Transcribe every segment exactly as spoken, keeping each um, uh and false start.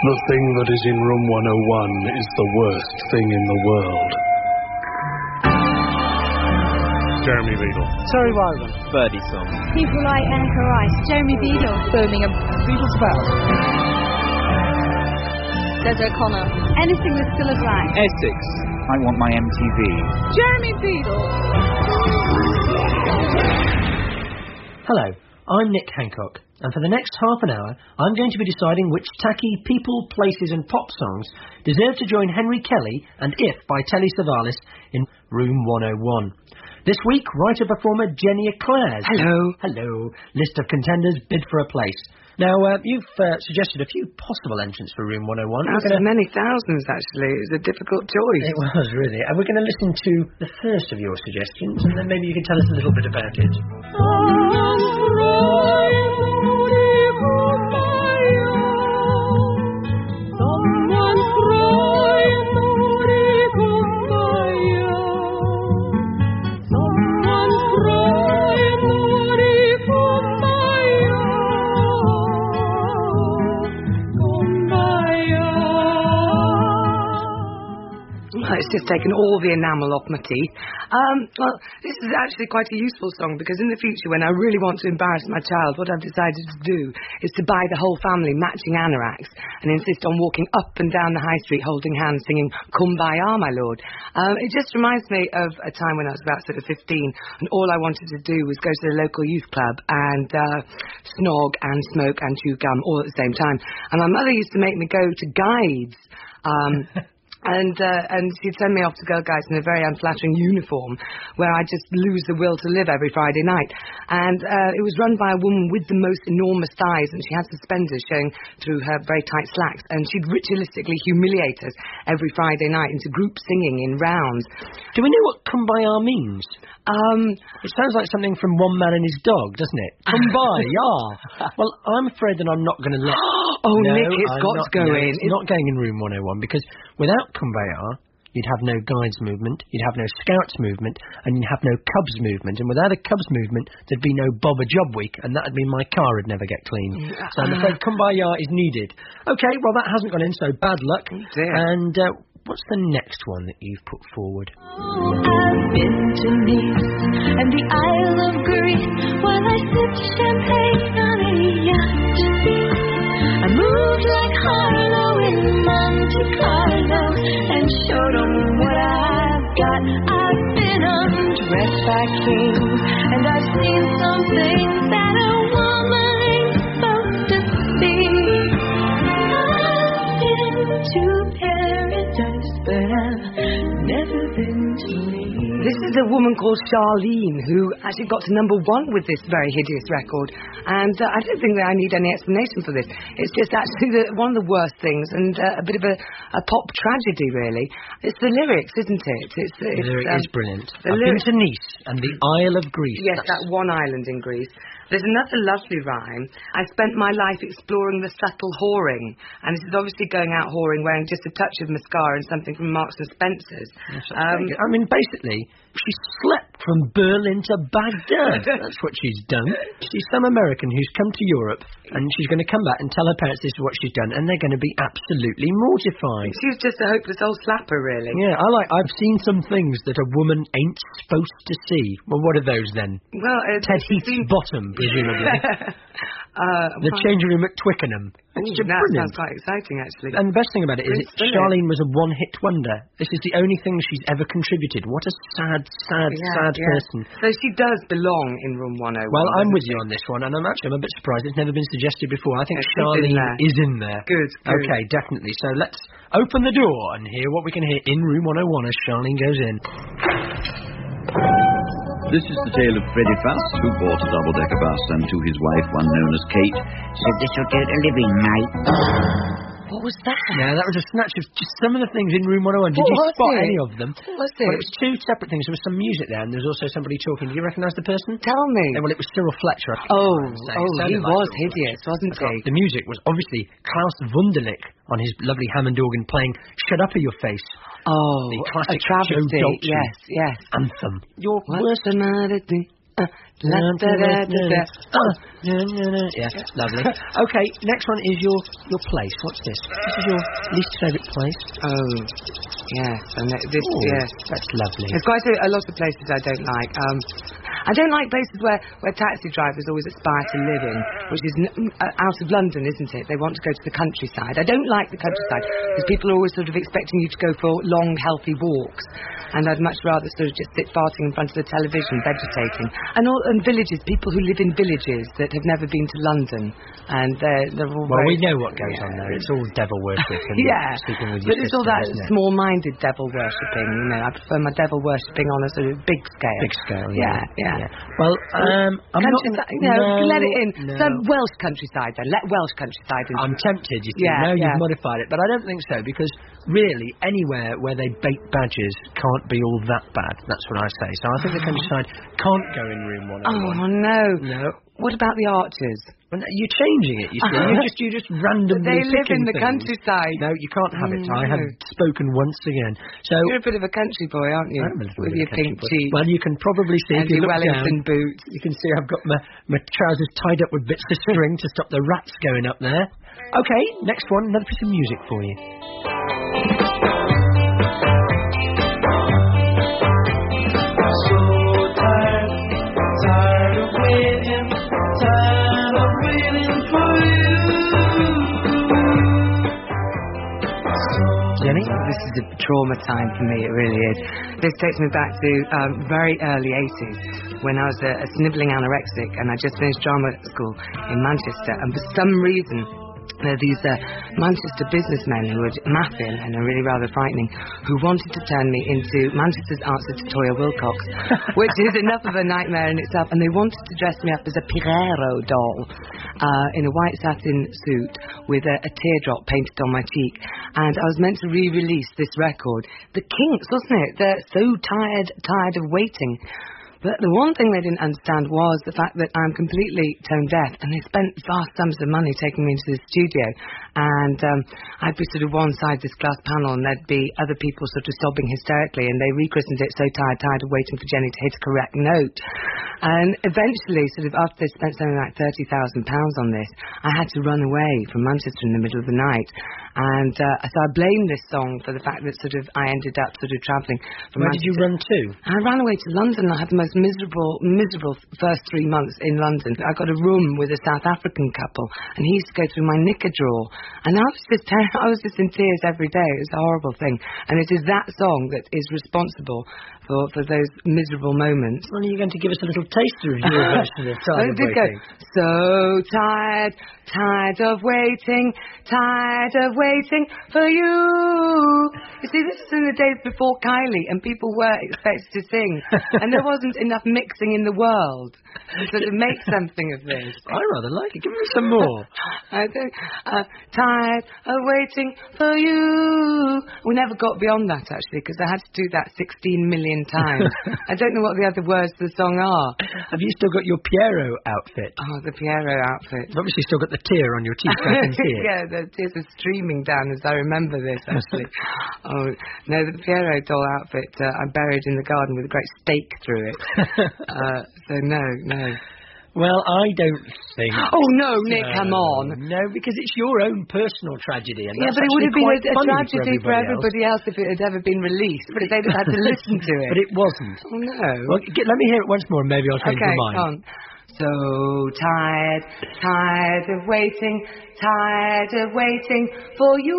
The thing that is in room one oh one is the worst thing in the world. Jeremy Beadle. Terry Wogan. Birdie Song. People like Anchor Ice. Jeremy Beadle. Birmingham. Beatles Bells. Des O'Connor. Anything with Cilla Black. Essex. I want my M T V. Jeremy Beadle. Hello, I'm Nick Hancock, and for the next half an hour, I'm going to be deciding which tacky people, places and pop songs deserve to join Henry Kelly and If by Telly Savalas in Room one oh one. This week, writer-performer Jenny Eclairs. Hello. Hello. List of contenders bid for a place. Now, uh, you've uh, suggested a few possible entrants for Room one oh one. That's gonna... many thousands, actually. It was a difficult choice. It was, really. And we're going to listen to the first of your suggestions, and then maybe you can tell us a little bit about it. It's just taken all the enamel off my teeth. Um, well, this is actually quite a useful song because in the future, when I really want to embarrass my child, what I've decided to do is to buy the whole family matching anoraks and insist on walking up and down the high street holding hands singing Kumbaya, my lord. Um, it just reminds me of a time when I was about sort of fifteen and all I wanted to do was go to the local youth club and uh, snog and smoke and chew gum all at the same time. And my mother used to make me go to guides. Um... And uh, and she'd send me off to Girl Guides in a very unflattering uniform where I'd just lose the will to live every Friday night. And uh, it was run by a woman with the most enormous thighs, and she had suspenders showing through her very tight slacks. And she'd ritualistically humiliate us every Friday night into group singing in rounds. Do we know what Kumbaya means? Um, it sounds like something from One Man and His Dog, doesn't it? Kumbaya. Well, I'm afraid that I'm not going to let... oh, no, Nick, it's I'm got not, to go no, in. It's not going in Room one oh one because without Kumbaya, you'd have no Guides movement, you'd have no Scouts movement, and you'd have no Cubs movement. And without a Cubs movement, there'd be no Bob a Job Week, and that'd mean my car would never get cleaned. Yeah. So I'm afraid Kumbaya is needed. Okay, well, that hasn't gone in, so bad luck. Oh, dear. And uh, what's the next one that you've put forward? Oh, I've been to Nice and the Isle of Greece while I sipped champagne on a yacht. I moved like Harlow in Monte Carlo and showed them what I've got. I've been undressed by kings and I've seen some things that a woman ain't supposed to see. I've been to paradise, but I've never been to me. This is a woman called Charlene who actually got to number one with this very hideous record. And uh, I don't think that I need any explanation for this. It's just actually the, one of the worst things and uh, a bit of a, a pop tragedy, really. It's the lyrics, isn't it? It's, it's, The lyric um, is brilliant. I've lyrics... been to Nice and the Isle of Greece. Yes, that one island in Greece. There's another lovely rhyme. I spent my life exploring the subtle whoring. And this is obviously going out whoring, wearing just a touch of mascara and something from Marks and Spencer's. Yes, um, I mean, basically, she slept from Berlin to Baghdad. That's what she's done. She's some American who's come to Europe, and she's going to come back and tell her parents this is what she's done, and they're going to be absolutely mortified. She's just a hopeless old slapper, really. Yeah, I like, I've seen some things that a woman ain't supposed to see. Well, what are those, then? Well, uh, Ted Heath's been... bottom, presumably. uh, the well, changing room at Twickenham. Ooh, that brilliant. Sounds quite exciting, actually. And the best thing about it is that Charlene was a one-hit wonder. This is the only thing she's ever contributed. What a sad, sad, yeah, sad yeah. person. So she does belong in Room one oh one. Well, I'm with you on this one, and I'm actually I'm a bit surprised it's never been suggested before. I think it's Charlene in is in there. Good, good. Okay, definitely. So let's open the door and hear what we can hear in Room one oh one as Charlene goes in. This is the tale of Freddie Fuss, who bought a double-decker bus, and to his wife, one known as Kate, said this'll do the living, mate. What was that? Yeah, that was a snatch of just some of the things in Room one oh one. Did what you spot it? any of them? What was it? Well, it was two separate things. There was some music there, and there was also somebody talking. Did you recognise the person? Tell me. Yeah, well, it was Cyril Fletcher. Oh, oh, he like was Cyril hideous, Fletcher. wasn't he? The music was obviously Klaus Wunderlich on his lovely Hammond organ playing Shut Up in Your Face. Oh, the classic a travesty. Joe Dolce yes, yes. anthem. Your What's worst... the matter? Uh, Yeah, lovely. Okay, next one is your your place. What's this? This is your least favourite place. Oh, yes. And th- this, Ooh, yes. That's lovely. There's quite a, a lot of places I don't like. Um, I don't like places where, where taxi drivers always aspire to live in, which is n- uh, out of London, isn't it? They want to go to the countryside. I don't like the countryside because people are always sort of expecting you to go for long, healthy walks. And I'd much rather sort of just sit farting in front of the television, vegetating. And all and villages, people who live in villages that have never been to London. And they're, they're all Well, very, we know what goes yeah. on there. It's all devil worship and yeah, sleeping with but your it's all sister, that isn't it? small-minded devil worshipping. You know, I prefer my devil worshipping on a sort of big scale. Big scale, yeah, yeah. yeah. yeah. Well, um, I'm not... Countryside, you know, no, let it in. no. Some Welsh countryside then. Let Welsh countryside in. I'm tempted, you see. Yeah, now yeah. you've modified it, but I don't think so, because really, anywhere where they bake badgers can't be all that bad. That's what I say. So I think the countryside can't go in room one oh one. Oh, no. No. What about the Archers? Well, no, you're changing it, you see. you just you just randomly But they live picking in the things. countryside. No, you can't have it. Oh, I have no. spoken once again. So You're a bit of a country boy, aren't you? I'm a little With bit your of a country pink boy. cheek Well, you can probably see and if you your look Wellington down. boots. You can see I've got my, my trousers tied up with bits of string to stop the rats going up there. Okay, next one, another piece of music for you. So tired, tired of waiting, tired of waiting for you. Jenny, this is a trauma time for me, it really is. This takes me back to um, very early eighties, when I was a, a snivelling anorexic and I just finished drama school in Manchester, and for some reason there are these uh, Manchester businessmen who were Maffin and are really rather frightening, who wanted to turn me into Manchester's answer to Toya Wilcox, which is enough of a nightmare in itself. And they wanted to dress me up as a Pirero doll uh, in a white satin suit with a, a teardrop painted on my cheek. And I was meant to re-release this record. The Kinks, wasn't it? They're so tired, tired of waiting. But the one thing they didn't understand was the fact that I'm completely tone deaf, and they spent vast sums of money taking me into the studio. And um, I'd be sort of one side this glass panel, and there'd be other people sort of sobbing hysterically, and they rechristened it So Tired, Tired of Waiting for Jenny to hit a correct note. And eventually, sort of after they spent something like thirty thousand pounds on this, I had to run away from Manchester in the middle of the night. And uh, so I blame this song for the fact that sort of I ended up sort of travelling from Where did Manchester. you run to? I ran away to London. I had the most miserable, miserable first three months in London. I got a room with a South African couple, and he used to go through my knicker drawer. And I was just, I was just in tears every day. It was a horrible thing. And it is that song that is responsible for, for those miserable moments. Well, are you going to give us a little taster of your version of Tired of I did go, Waiting? so tired, tired of waiting, tired of waiting for you. You see, this is in the days before Kylie, and people were expected to sing, and there wasn't enough mixing in the world to sort of make something of this. I rather like it. Give me some more. I think, uh, tired of waiting for you. We never got beyond that, actually, because I had to do that sixteen million times. I don't know what the other words to the song are. Have you still got your Piero outfit? Oh, the Piero outfit. You've obviously still got the tear on your cheek. I can see it. Yeah, the tears are streaming down as I remember this, actually. Oh, no, the Piero doll outfit, uh, I buried in the garden with a great stake through it. uh, so, no, no. Well, I don't think... Oh, no, Nick, so. come on. No, because it's your own personal tragedy. And Yeah, that's but it would have been actually a, a quite funny tragedy for everybody, else. else if it had ever been released. But they'd have had to listen to it. But it wasn't. Oh, no. Well, get, let me hear it once more and maybe I'll change Okay, my mind. go on. So tired, tired of waiting, tired of waiting for you.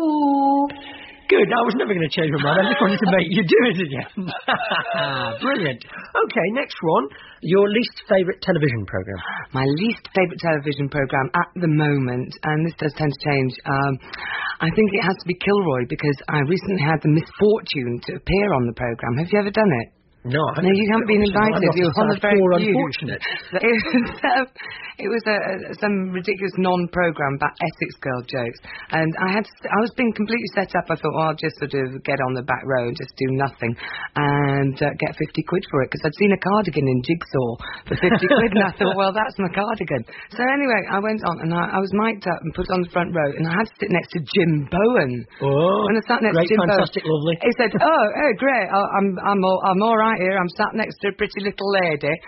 Good, I was never going to change my mind. I just wanted to make you do it again. Brilliant. Okay, next one. Your least favourite television programme? My least favourite television programme at the moment, and this does tend to change, um, I think it has to be Kilroy, because I recently had the misfortune to appear on the programme. Have you ever done it? No, I No, you haven't been invited. You're one of the very few. Unfortunate. It was, um, it was a, a, some ridiculous non-program about Essex girl jokes, and I had to, I was being completely set up. I thought, well, I'll just sort of get on the back row and just do nothing, and uh, get fifty quid for it, because I'd seen a cardigan in Jigsaw for fifty quid, and I thought, well, that's my cardigan. So anyway, I went on, and I, I was mic'd up and put on the front row, and I had to sit next to Jim Bowen. Oh, when I sat next great, to Jim fantastic, Bowen, lovely. he said, "Oh, oh, great! I, I'm, I'm, all, I'm all right here. I'm sat next to a pretty little lady."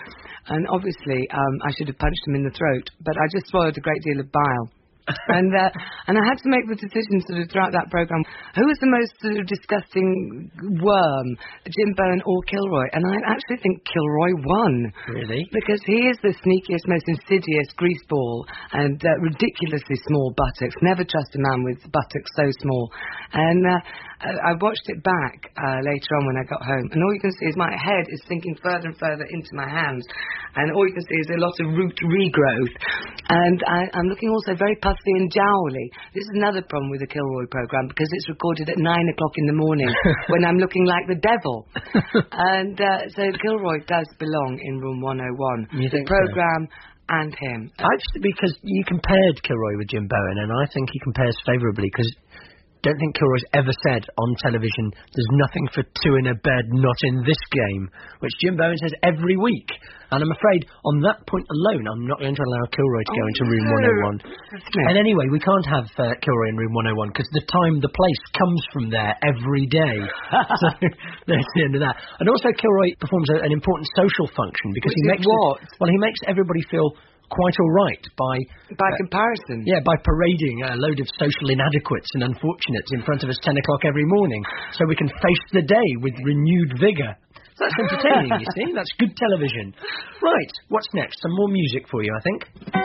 and obviously um, I should have punched him in the throat, but I just swallowed a great deal of bile. and uh, and I had to make the decision sort of throughout that programme, who was the most sort of disgusting worm, Jim Bowen or Kilroy? And I actually think Kilroy won. Really? Because he is the sneakiest, most insidious greaseball and uh, ridiculously small buttocks. Never trust a man with buttocks so small. And uh, I watched it back uh, later on when I got home, and all you can see is my head is sinking further and further into my hands, and all you can see is a lot of root regrowth. And I, I'm looking also very puffy and jowly. This is another problem with the Kilroy programme, because it's recorded at nine o'clock in the morning when I'm looking like the devil. And uh, so Kilroy does belong in room one oh one. You the think programme so? And him. Actually, because you compared Kilroy with Jim Bowen, and I think he compares favourably, because don't think Kilroy's ever said on television, there's nothing for two in a bed, not in this game, which Jim Bowen says every week. And I'm afraid, on that point alone, I'm not going to allow Kilroy to go oh, into room no. one oh one. And anyway, we can't have uh, Kilroy in room one oh one, because the time, the place comes from there every day. So there's the end of that. And also, Kilroy performs a, an important social function, because Which he makes what? It, well, he makes everybody feel quite all right by... By uh, comparison. Yeah, by parading a load of social inadequates and unfortunates in front of us ten o'clock every morning, so we can face the day with renewed vigour. So that's entertaining, you see. That's good television. Right, what's next? Some more music for you, I think.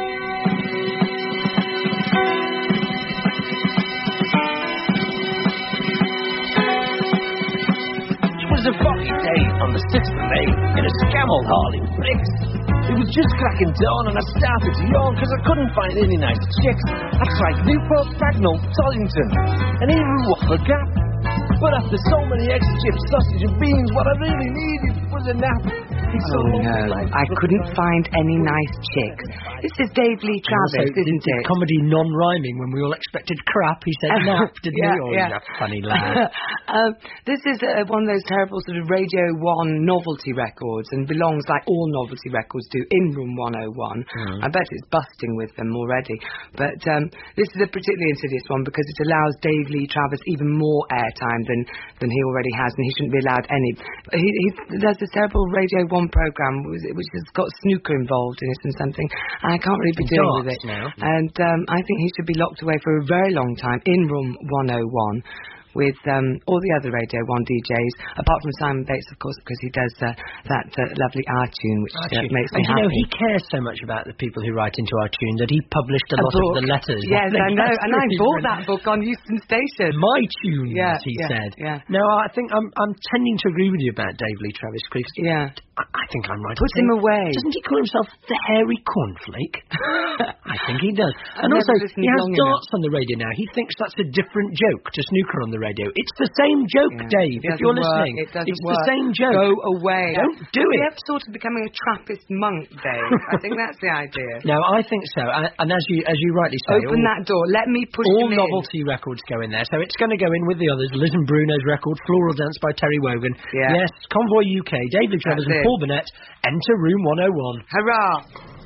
It was a foggy day on the sixth of May in a scammer hauling bricks. It was just cracking dawn and I started to yawn because I couldn't find any nice chicks. I tried Newport, Bracknell, Tollington and even Wofford Gap. But after so many eggs, chips, sausage and beans, what I really needed was a nap. It's so Oh, no. like I couldn't find any nice chicks. This is Dave Lee Travis, Also, isn't the it? comedy non-rhyming when we all expected crap. He said nap, didn't Yeah, he? Oh, yeah. he's a funny lad. um, this is uh, one of those terrible sort of Radio one novelty records, and belongs, like all novelty records do, in room one oh one. Mm. I bet it's busting with them already. But um, this is a particularly insidious one because it allows Dave Lee Travis even more airtime than, than he already has, and he shouldn't be allowed any. He, he does this terrible Radio one programme which has got snooker involved in it and something. I can't really be dealing with it. Now. And um, I think he should be locked away for a very long time in room one oh one with um, all the other Radio one D Js, apart from Simon Bates, of course, because he does uh, that uh, lovely iTunes, which uh, makes me and you happy. know, he cares so much about the people who write into our tune that he published a, A lot book. of the letters. Yes, I know, and I Really bought brilliant. that book on Euston Station. My tunes, Yeah, he yeah, said. yeah. No, I think I'm I'm tending to agree with you about Dave Lee Travis, Chris. Yeah. I, I think I'm right. Put in him saying- away. Doesn't he call himself the hairy cornflake? I think he does. I've And never also, listened he has long darts on the radio now. He thinks that's a different joke to snooker on the radio. It's the same joke, Yeah. Dave. It If you're doesn't work. listening, It doesn't it's work. the same joke. Go away. Don't do We it. have sort of becoming a Trappist monk, Dave. I think that's the idea. No, I think so. And, and as you as you rightly say, Open all, that door. Let me push all him in. novelty records go in there. So it's going to go in with the others. Liz and Bruno's record, Floral Dance by Terry Wogan. Yeah. Yes, Convoy U K, David Travers That's and it. Paul Burnett. Enter room one oh one. Hurrah!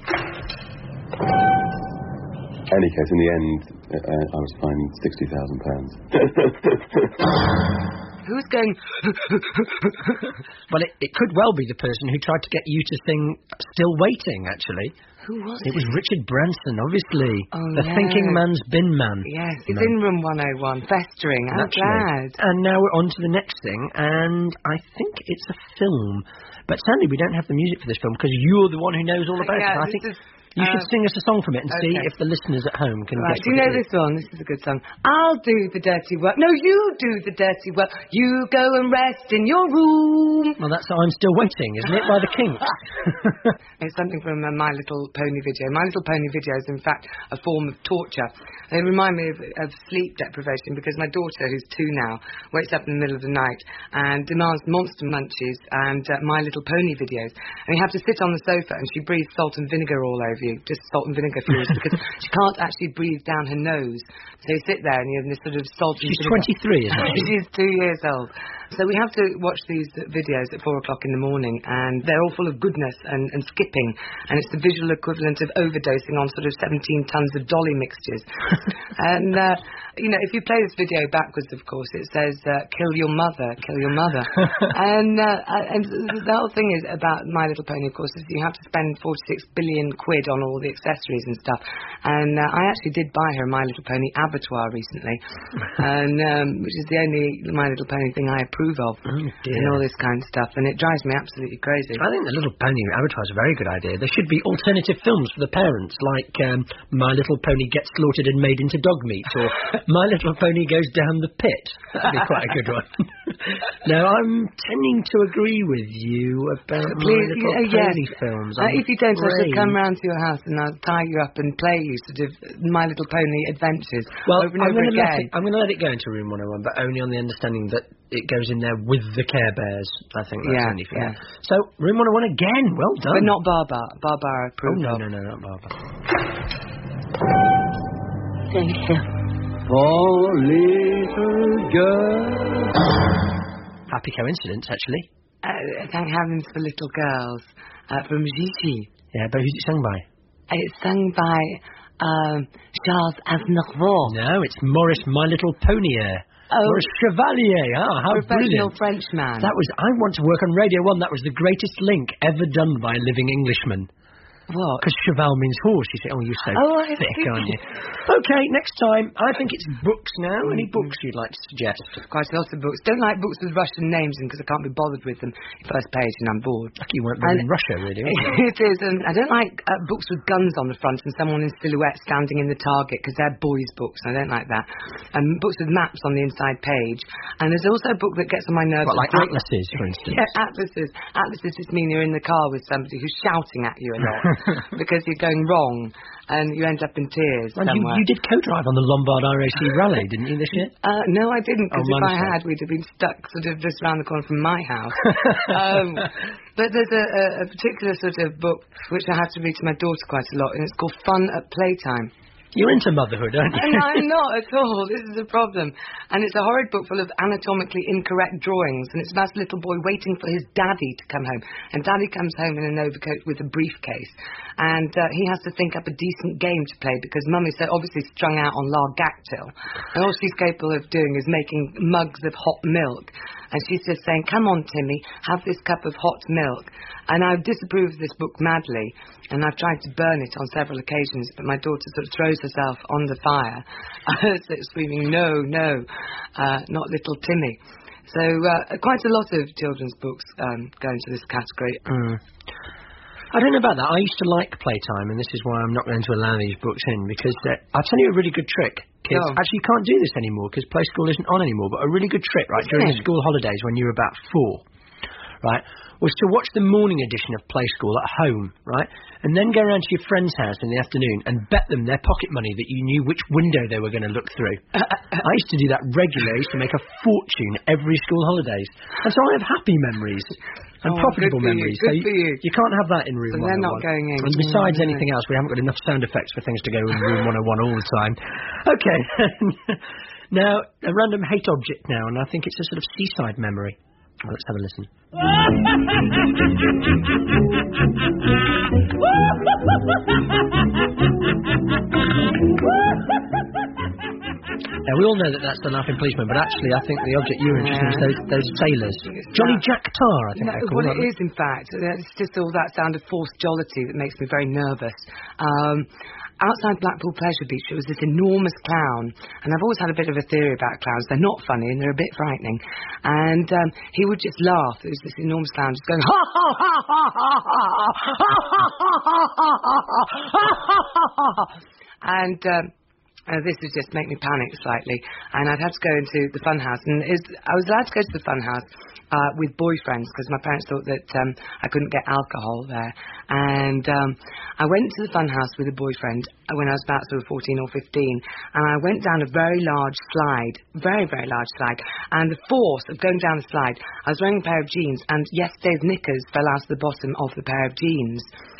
any case, in the end, uh, I was fined sixty thousand pounds. Who's going... Well, it, it could well be the person who tried to get you to sing Still Waiting, actually. Who was it? It was Richard Branson, obviously. Oh, the yes. thinking man's bin man. Yes, it's man. in room one oh one, festering. I'm Naturally. glad. And now we're on to the next thing, and I think it's a film. But sadly, we don't have the music for this film, because you're the one who knows all about yeah, it. I this think is, you uh, should sing us a song from it and see okay. if the listeners at home can Right, guess do you what know it is. this one? This is a good song. I'll do the dirty work. No, you do the dirty work. You go and rest in your room. Well, that's I'm Still Waiting, isn't it, by the Kinks? It's something from a My Little Pony video. My Little Pony video is, in fact, a form of torture. They remind me of, of sleep deprivation, because my daughter, who's two now, wakes up in the middle of the night and demands Monster Munchies and uh, My Little Pony videos. And you have to sit on the sofa and she breathes salt and vinegar all over you, just salt and vinegar fumes, because she can't actually breathe down her nose. So you sit there and you're in this sort of salt and She's vinegar. twenty-three, isn't she? She's two years old. So we have to watch these videos at four o'clock in the morning, and they're all full of goodness and, and skipping, and it's the visual equivalent of overdosing on sort of seventeen tons of dolly mixtures. And, uh, you know, if you play this video backwards, of course, it says, uh, kill your mother, kill your mother. and, uh, and the whole thing is about My Little Pony, of course, is you have to spend forty-six billion quid on all the accessories and stuff. And uh, I actually did buy her a My Little Pony abattoir recently, and um, which is the only My Little Pony thing I approve of, oh, and all this kind of stuff, and it drives me absolutely crazy. I think the Little Pony abattoir is a very good idea. There should be alternative films for the parents, like um, My Little Pony Gets Slaughtered and Made into Dog Meat, or My Little Pony Goes Down the Pit. That'd be quite a good one. Now, I'm tending to agree with you about Please, My Little uh, Pony yes. films. Uh, if you don't, I afraid. should come round to your house and I'll tie you up and play you sort of My Little Pony adventures Well, over and I'm over going to let again. it, I'm going to let it go into Room one oh one, but only on the understanding that it goes in there with the Care Bears. I think that's Yeah, only for yeah. that. So, Room one oh one again. Well done. But not Barbara. Barbara I Oh, approve no, of. no, no, not Barbara. Thank you. Oh, little girl. Happy coincidence, actually. Uh, thank heavens for little girls. Uh, from Gigi. Yeah, but who's it sung by? It's sung by um, Charles Aznavour. No, it's Maurice My Little Ponyier. Oh. Maurice Chevalier. Ah, how Professional brilliant. Frenchman. That was, I want to work on Radio one. That was the greatest link ever done by a living Englishman. What? Because cheval means horse. You say, oh, you're so Oh, I thick, see. aren't you? Okay, next time. I think it's books now. Any books you'd like to suggest? Quite a lot of books. Don't like books with Russian names in because I can't be bothered with them. First page and I'm bored. Lucky you weren't born in And- Russia, really. weren't you? It is, and I don't like uh, books with guns on the front and someone in silhouette standing in the target because they're boys' books. I don't like that. And books with maps on the inside page. And there's also a book that gets on my nerves. What, like Great- atlases, for instance? Yeah, atlases. Atlases just mean you're in the car with somebody who's shouting at you a lot because you're going wrong and you end up in tears And you, somewhere. you did co-drive on the Lombard R A C Rally, didn't you, this year? Uh, no, I didn't, because Oh, if I mine had, we'd have been stuck sort of just round the corner from my house. um, but there's a, a, a particular sort of book which I have to read to my daughter quite a lot, and it's called Fun at Playtime. You're into motherhood, aren't you? And I'm not at all. This is a problem. And it's a horrid book full of anatomically incorrect drawings, and it's about a little boy waiting for his daddy to come home. And daddy comes home in an overcoat with a briefcase. And uh, he has to think up a decent game to play because mummy's so obviously strung out on Largactyl. And all she's capable of doing is making mugs of hot milk. And she's just saying, come on, Timmy, have this cup of hot milk. And I disapprove of this book madly, and I've tried to burn it on several occasions, but my daughter sort of throws herself on the fire, screaming, no, no, uh, not little Timmy. So uh, quite a lot of children's books um, go into this category. Mm. I don't know about that. I used to like Playtime, and this is why I'm not going to allow these books in, because I'll tell you a really good trick. Kids, Oh. actually, you can't do this anymore because Play School isn't on anymore, but a really good trick, right, What's during it? the school holidays when you were about four, right, was to watch the morning edition of Play School at home, right, and then go around to your friend's house in the afternoon and bet them their pocket money that you knew which window they were going to look through. I used to do that regularly. I used to make a fortune every school holidays. And so I have happy memories and Oh, profitable good for you, memories. good so for you. you can't have that in Room So one oh one. they're not going in. And besides Mm, anything else, we haven't got enough sound effects for things to go in Room one oh one all the time. Okay. Now, a random hate object now, and I think it's a sort of seaside memory. Well, let's have a listen. Now, we all know that that's the Laughing Policeman, but actually I think the object you're interested in is those, those sailors. Jolly Jack Tar, I think No, they're called. what it aren't is, in fact, it's just all that sound of forced jollity that makes me very nervous. Um, outside Blackpool Pleasure Beach, there was this enormous clown, and I've always had a bit of a theory about clowns. They're not funny, and they're a bit frightening. And um, he would just laugh. There was this enormous clown just going, ha, ha, ha, ha, ha, ha, ha, ha, ha, ha, ha, ha, ha. And... Um, Uh, this would just make me panic slightly, and I'd have to go into the funhouse. And is, I was allowed to go to the funhouse uh, with boyfriends because my parents thought that um, I couldn't get alcohol there. And um, I went to the funhouse with a boyfriend when I was about sort of fourteen or fifteen, and I went down a very large slide, very, very large slide. And the force of going down the slide, I was wearing a pair of jeans, and yesterday's knickers fell out of the bottom of the pair of jeans.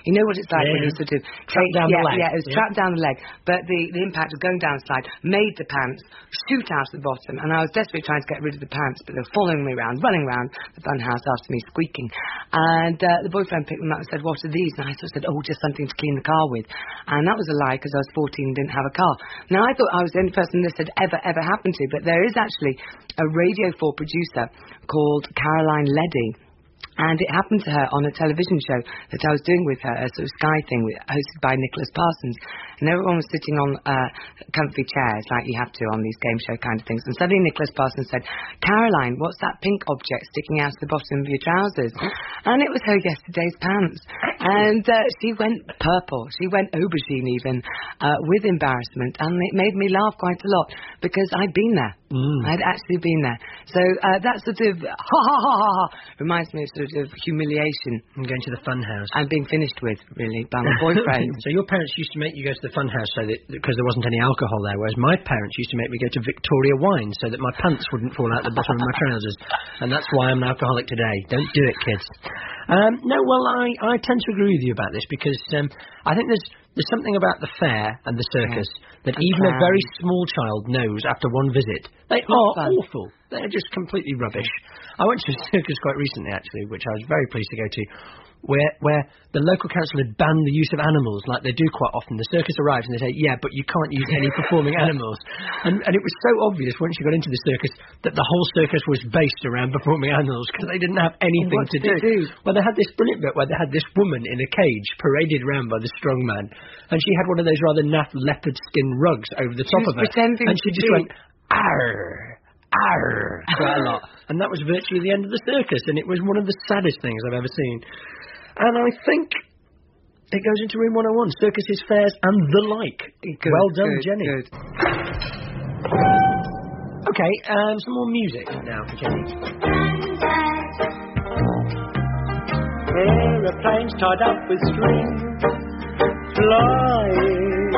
You know what it's like Yeah. when you sort of... Trapped down yeah, the leg. Yeah, it was Yeah. trapped down the leg. But the, the impact of going down the slide made the pants shoot out the bottom. And I was desperately trying to get rid of the pants, but they were following me around, running around the fun house after me, squeaking. And uh, the boyfriend picked them up and said, what are these? And I sort of said, oh, just something to clean the car with. And that was a lie, because I was fourteen and didn't have a car. Now, I thought I was the only person this had ever, ever happened to, but there is actually a Radio four producer called Caroline Leddy. And it happened to her on a television show that I was doing with her, a sort of Sky thing with, hosted by Nicholas Parsons. And everyone was sitting on uh, comfy chairs, like you have to on these game show kind of things. And suddenly Nicholas Parsons said, Caroline, what's that pink object sticking out of the bottom of your trousers? And it was her yesterday's pants. And uh, she went purple. She went aubergine even, uh, with embarrassment. And it made me laugh quite a lot, because I'd been there. Mm. I'd actually been there. So uh, that sort of ha ha ha ha ha reminds me of sort of humiliation. I'm going to the fun house. And being finished with, really, by my boyfriend. So your parents used to make you go to the fun house so that, because there wasn't any alcohol there, whereas my parents used to make me go to Victoria Wine so that my pants wouldn't fall out the bottom of my trousers. And that's why I'm an alcoholic today. Don't do it, kids. Um, no, well, I, I tend to agree with you about this, because um, I think there's there's something about the fair and the circus yeah. that and even clowns. a very small child knows after one visit. They Not are fun. awful. They're just completely rubbish. I went to a circus quite recently, actually, which I was very pleased to go to, where where the local council had banned the use of animals, like they do quite often. The circus arrives and they say, yeah, but you can't use any performing animals. And, and it was so obvious once you got into the circus that the whole circus was based around performing animals, because they didn't have anything what to did do. they do. Well, they had this brilliant bit where they had this woman in a cage paraded around by the strong man, and she had one of those rather naff leopard skin rugs over the top was of her, pretending and she to just be- went, arr, arr, quite a lot. And that was virtually the end of the circus, and it was one of the saddest things I've ever seen. And I think it goes into Room one oh one, circuses, fairs, and the like. Good, well done, good, Jenny. Good. Okay, um, some more music now for Jenny. Aeroplanes tied up with strings, flying,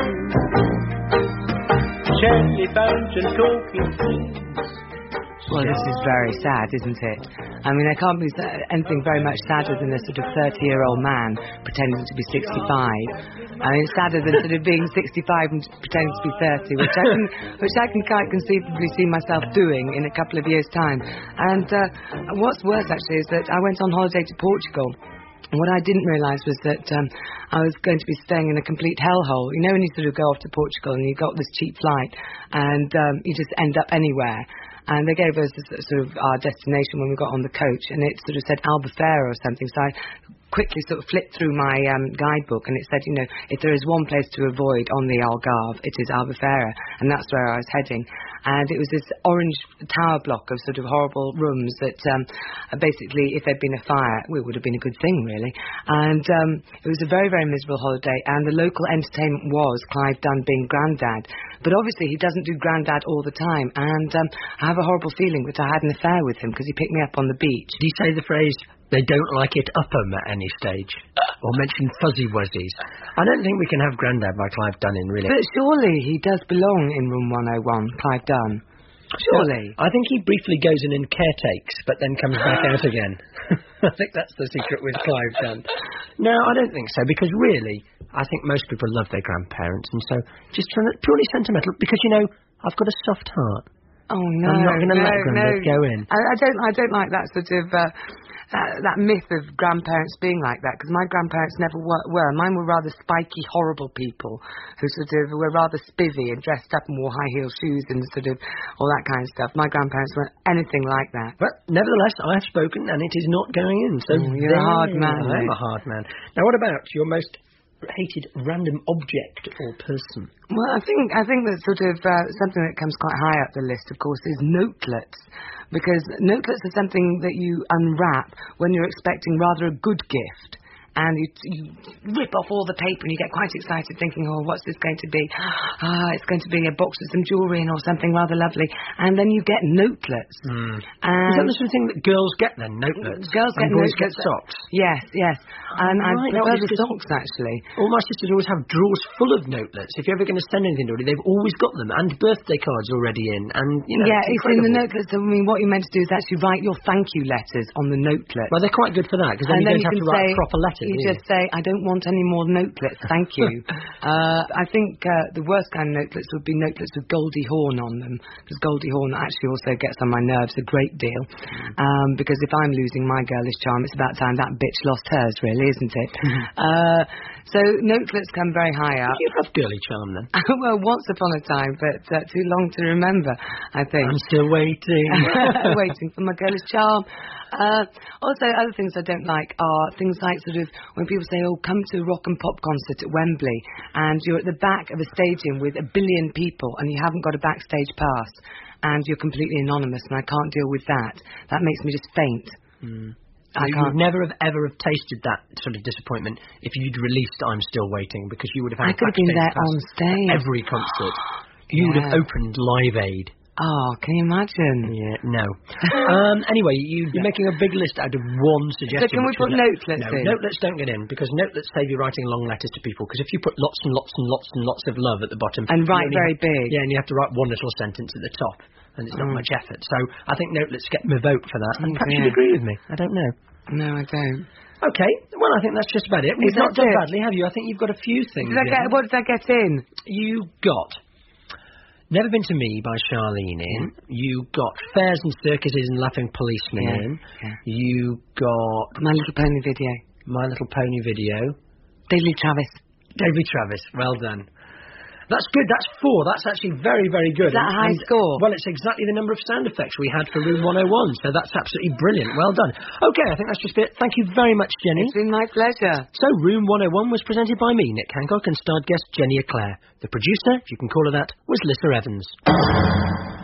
jelly bones and talking things. Well, this is very sad, isn't it? I mean, there can't be anything very much sadder than a sort of thirty-year-old man pretending to be sixty-five. I mean, it's sadder than sort of being sixty-five and pretending to be thirty, which I can, which I can quite conceivably see myself doing in a couple of years' time. And uh, what's worse, actually, is that I went on holiday to Portugal. And what I didn't realise was that um, I was going to be staying in a complete hellhole. You know, when you sort of go off to Portugal and you got this cheap flight and um, you just end up anywhere. And they gave us a, sort of our destination when we got on the coach, and it sort of said Albufeira or something. So I quickly sort of flipped through my um, guidebook, and it said, you know, if there is one place to avoid on the Algarve, it is Albufeira, and that's where I was heading. And it was this orange tower block of sort of horrible rooms that um, basically, if there'd been a fire, it would have been a good thing, really. And um, it was a very, very miserable holiday, and the local entertainment was Clive Dunn being Grandad. But obviously, he doesn't do Grandad all the time, and um, I have a horrible feeling that I had an affair with him because he picked me up on the beach. Did he say the phrase, they don't like it up 'em at any stage? Or mention fuzzy wuzzies? I don't think we can have Grandad by Clive Dunn in, really. But surely he does belong in Room one oh one, Clive Dunn. Surely. I think he briefly goes in and caretakes, but then comes back out again. I think that's the secret with Clive Dunn. No, I don't think so, because really, I think most people love their grandparents, and so just purely sentimental, because, you know, I've got a soft heart. Oh, no, I'm not going to no, let Grandad no. go in. I, I don't I don't like that sort of... Uh, Uh, that myth of grandparents being like that, because my grandparents never were, were. Mine were rather spiky, horrible people who sort of were rather spivvy and dressed up and wore high-heel shoes and sort of all that kind of stuff. My grandparents weren't anything like that. But nevertheless, I have spoken and it is not going in. So oh, you're a hard man. I am a hard man. Now, what about your most hated random object or person? Well, I think I think that sort of uh, something that comes quite high up the list, of course, is notelets. Because notelets are something that you unwrap when you're expecting rather a good gift. And you, you rip off all the paper and you get quite excited thinking, oh, what's this going to be? Ah, it's going to be a box with some jewellery in or something rather lovely. And then you get notelets. Mm. And is that the sort of thing that girls get then, notelets? Girls get and boys notelets. get socks? Yes, yes. Oh, and I right, prefer no, the socks, actually. All my sisters always have drawers full of notelets. If you're ever going to send anything to anybody, they've always got them. And birthday cards already in. And, you know, yeah, it's, it's in the notelets. I mean, what you're meant to do is actually write your thank you letters on the notelet. Well, they're quite good for that, because then and you then don't you have can to write say, a proper letter. You just say, I don't want any more notelets, thank you. uh, I think uh, the worst kind of notelets would be notelets with Goldie Hawn on them, because Goldie Hawn actually also gets on my nerves a great deal. Um, because if I'm losing my girlish charm, it's about time that bitch lost hers, really, isn't it? uh, so notelets come very high up. You have girly charm, then? Well, once upon a time, but uh, too long to remember, I think. I'm still waiting. Waiting for my girlish charm. Uh, also, other things I don't like are things like sort of when people say, oh, come to a rock and pop concert at Wembley, and you're at the back of a stadium with a billion people and you haven't got a backstage pass, and you're completely anonymous, and I can't deal with that. That makes me just faint. Mm. I you can't. would never have ever have tasted that sort of disappointment if you'd released I'm Still Waiting, because you would have had I could have been there on stage. Every concert. You yeah. would have opened Live Aid. Oh, can you imagine? Yeah, no. um, anyway, you, you're making a big list out of one suggestion. So can we put notelets no, in? Notelets don't get in, because notelets save you writing long letters to people, because if you put lots and lots and lots and lots of love at the bottom... And write very have, big. Yeah, and you have to write one little sentence at the top, and it's not mm. much effort. So I think notelets get my vote for that. And mm, perhaps yeah. you'd agree with me. I don't know. No, I don't. Okay, well, I think that's just about it. We've not done it? badly, have you? I think you've got a few things. Did I get, what did I get in? You got Never Been to Me by Charlene in. Yeah. You got Fairs and Circuses and Laughing Policemen yeah. in. Yeah. You got My Little Pony video. My Little Pony video. David Travis. David Travis, well done. That's good, that's four. That's actually very, very good. Is that a high and, score? Well, it's exactly the number of sound effects we had for Room one oh one, so that's absolutely brilliant. Well done. Okay, I think that's just it. Thank you very much, Jenny. It's been my pleasure. So, Room one oh one was presented by me, Nick Hancock, and starred guest Jenny Eclair. The producer, if you can call her that, was Lissa Evans.